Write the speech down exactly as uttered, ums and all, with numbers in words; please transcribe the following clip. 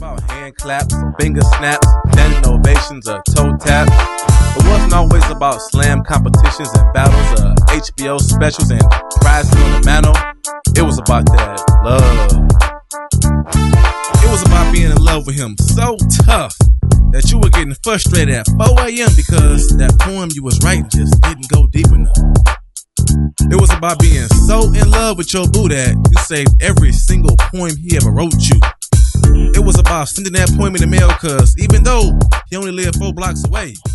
about hand claps, finger snaps, standing ovations, or toe taps. It wasn't always about slam competitions and battles, uh, H B O specials and prizes on the mantle. It was about that love. It was about being in love with him so tough that you were getting frustrated at four a.m. because that poem you was writing just didn't go deep enough. It was about being so in love with your boo that you saved every single poem he ever wrote you. It was about sending that poem in the mail cause even though he only lived four blocks away,